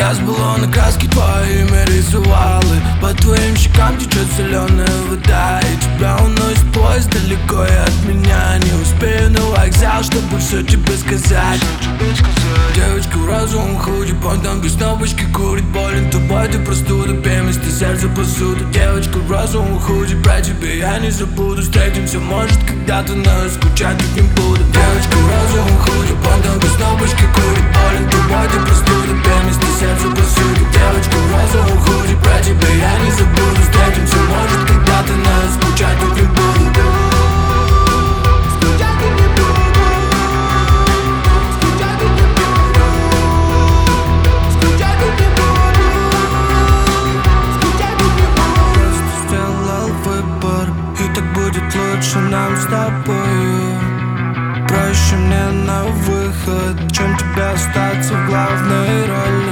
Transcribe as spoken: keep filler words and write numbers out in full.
Я с баллона краски твое имя рисовал, и по твоим щекам течет соленая вода. И тебя уносит поезд далеко и от меня. Не успею на вокзал, чтобы все тебе сказать. Девочка в розовом худи, понтом без кнопочки курит. Болен тобой, ты простуда, пей вместо сердца посуду. Девочка в розовом худи, про тебя я не забуду. Встретимся, может, когда-то, но скучать тут не буду. Девочка в розовом худи, понтом без кнопочки курит. Болен тобой, ты простуда, пей вместо сердца посуду. Девочка в розовом худи, про тебя я не забуду. Встретимся, может, когда-то, но скучать тут не буду. Лучше нам с тобою. Проще мне на выход, чем тебе остаться в главной роли.